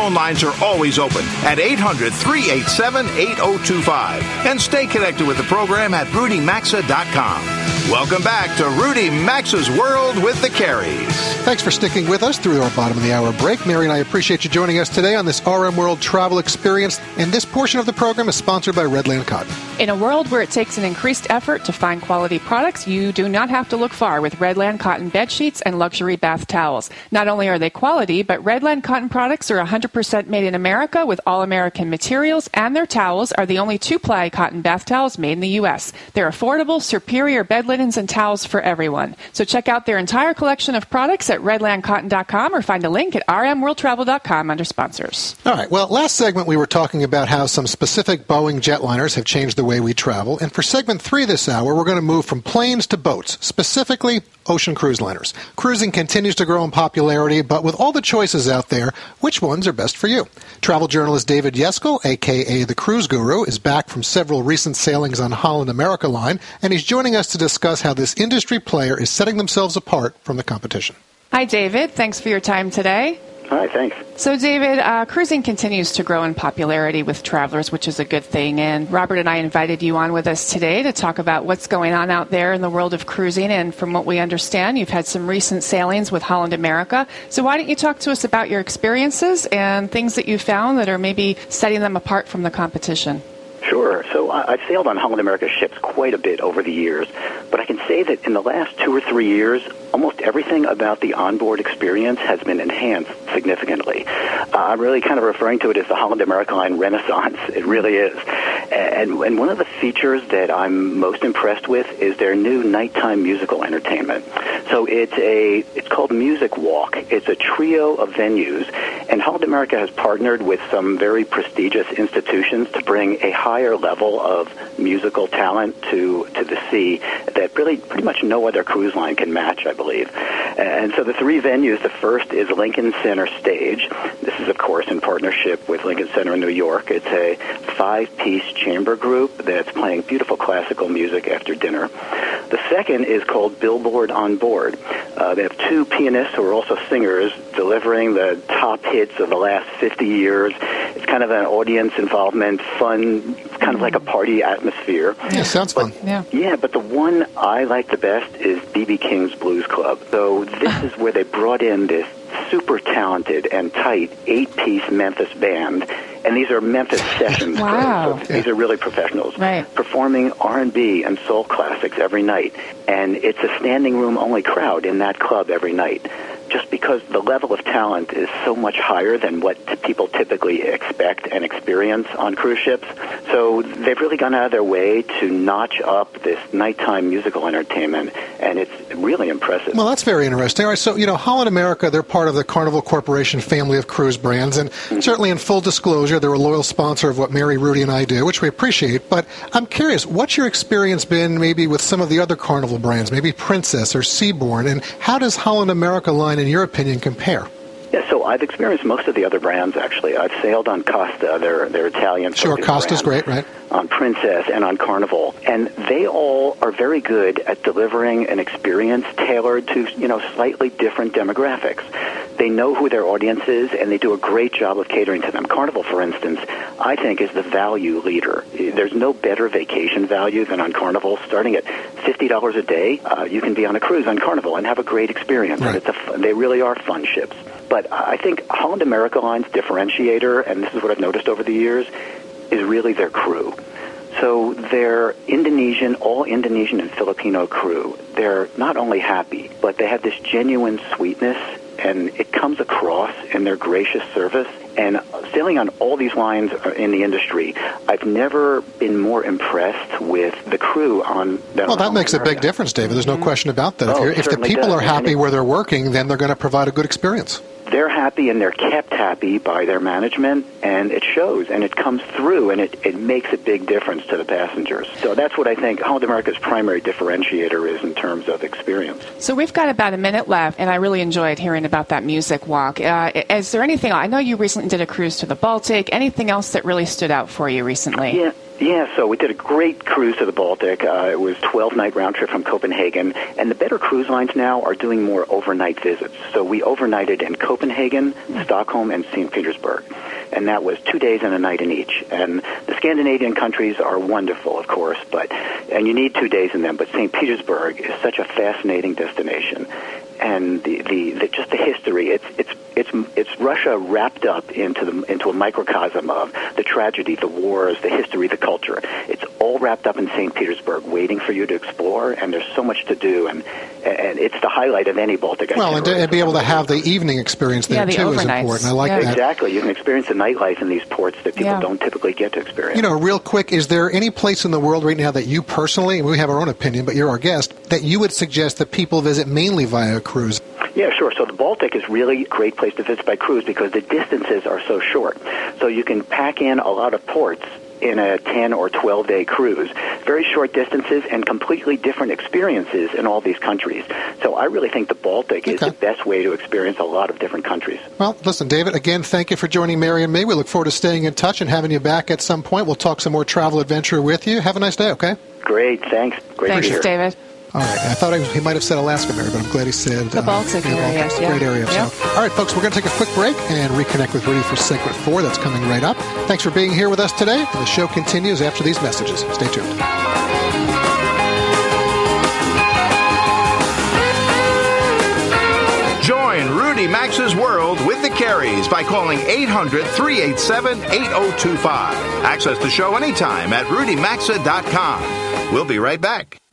phone lines are always open at 800-387-8025. And stay connected with the program at rudymaxa.com. Welcome back to Rudy Maxa's World with the Careys. Thanks for sticking with us through our bottom of the hour break. Mary and I appreciate you joining us today on this RM World travel experience. And this portion of the program is sponsored by Redland Cotton. In a world where it takes an increased effort to find quality products, you do not have to look far with Redland Cotton bed sheets and luxury bath towels. Not only are they quality, but Redland Cotton products are 100% made in America with all-American materials, and their towels are the only two-ply cotton bath towels made in the U.S. They're affordable, superior bed linens and towels for everyone. So check out their entire collection of products at redlandcotton.com or find a link at rmworldtravel.com under sponsors. All right. Well, last segment we were talking about how some specific Boeing jetliners have changed the way we travel. And for segment 3 this hour, we're going to move from planes to boats, specifically ocean cruise liners. Cruising continues to grow in popularity, but with all the choices out there, which ones are best for you? Travel journalist David Yeskel, a.k.a. the Cruise Guru, is back from several recent sailings on Holland America Line, and he's joining us to discuss how this industry player is setting themselves apart from the competition. Hi, David. Thanks for your time today. Hi, thanks. So, David, cruising continues to grow in popularity with travelers, which is a good thing. And Robert and I invited you on with us today to talk about what's going on out there in the world of cruising. And from what we understand, you've had some recent sailings with Holland America. So why don't you talk to us about your experiences and things that you found that are maybe setting them apart from the competition? Sure. So I've sailed on Holland America ships quite a bit over the years, but I can say that in the last 2 or 3 years, almost everything about the onboard experience has been enhanced significantly. I'm really kind of referring to it as the Holland America Line Renaissance. It really is. And one of the features that I'm most impressed with is their new nighttime musical entertainment. So it's called Music Walk. It's a trio of venues, and Holland America has partnered with some very prestigious institutions to bring a higher level of musical talent to the sea that really pretty much no other cruise line can match, I believe. And so the 3 venues, the first is Lincoln Center Stage. This is, of course, in partnership with Lincoln Center in New York. It's a 5-piece chamber group that's playing beautiful classical music after dinner. The second is called Billboard on Board. They have 2 pianists who are also singers delivering the top hits of the last 50 years. It's kind of an audience involvement, fun, kind of like a party atmosphere. Yeah, sounds fun. Yeah, but the one I like the best is B.B. King's Blues Club. So this is where they brought in this super talented and tight 8-piece Memphis band, and these are Memphis sessions. Wow. So these are really professionals, right, performing R&B and soul classics every night, and it's a standing room only crowd in that club every night, just because the level of talent is so much higher than what people typically expect and experience on cruise ships. So they've really gone out of their way to notch up this nighttime musical entertainment, and it's really impressive. Well, that's very interesting. All right, so, Holland America, they're part of the Carnival Corporation family of cruise brands, and certainly in full disclosure, they're a loyal sponsor of what Mary, Rudy, and I do, which we appreciate. But I'm curious, what's your experience been maybe with some of the other Carnival brands, maybe Princess or Seabourn, and how does Holland America Line, in your opinion, compare? Yeah, so I've experienced most of the other brands, actually. I've sailed on Costa, their Italian. Sure, Costa's great, right? On Princess and on Carnival. And they all are very good at delivering an experience tailored to, slightly different demographics. They know who their audience is, and they do a great job of catering to them. Carnival, for instance, I think is the value leader. There's no better vacation value than on Carnival. Starting at $50 a day, you can be on a cruise on Carnival and have a great experience. Right. They really are fun ships. But I think Holland America Line's differentiator, and this is what I've noticed over the years, is really their crew. So their all Indonesian and Filipino crew, they're not only happy, but they have this genuine sweetness, and it comes across in their gracious service. And sailing on all these lines in the industry, I've never been more impressed with the crew on that. Well, that makes a big difference, David. There's no question about that. If the people are happy where they're working, then they're going to provide a good experience. They're happy, and they're kept happy by their management, and it shows, and it comes through, and it makes a big difference to the passengers. So that's what I think Holland America's primary differentiator is in terms of experience. So we've got about a minute left, and I really enjoyed hearing about that music walk. Is there anything, I know you recently did a cruise to the Baltic, anything else that really stood out for you recently? Yeah, so we did a great cruise to the Baltic. It was 12-night round trip from Copenhagen, and the better cruise lines now are doing more overnight visits. So we overnighted in Copenhagen, Stockholm, and St. Petersburg, and that was 2 days and a night in each. And the Scandinavian countries are wonderful, of course, and you need 2 days in them. But St. Petersburg is such a fascinating destination, and just the history. It's Russia wrapped up into a microcosm of the tragedy, the wars, the history, the culture. It's all wrapped up in St. Petersburg, waiting for you to explore, and there's so much to do, and it's the highlight of any Baltic itinerary. Well, and be able to have the evening experience there, too, is important. I like that. Exactly. You can experience the nightlife in these ports that people don't typically get to experience. Real quick, is there any place in the world right now that you personally, and we have our own opinion, but you're our guest, that you would suggest that people visit mainly via cruise? Yeah, sure. So the Baltic is really a great place to visit by cruise because the distances are so short. So you can pack in a lot of ports in a 10 or 12-day cruise. Very short distances and completely different experiences in all these countries. So I really think the Baltic is the best way to experience a lot of different countries. Well, listen, David, again, thank you for joining Mary and me. We look forward to staying in touch and having you back at some point. We'll talk some more travel adventure with you. Have a nice day, okay? Great. Thanks. Great to be here. Thanks, David. All right. I thought he might have said Alaska, Mary, but I'm glad he said the Baltic area. Great area. Yep. So, all right, folks, we're going to take a quick break and reconnect with Rudy for segment 4. That's coming right up. Thanks for being here with us today. And the show continues after these messages. Stay tuned. Join Rudy Maxa's World with the Careys by calling 800-387-8025. Access the show anytime at rudymaxa.com. We'll be right back.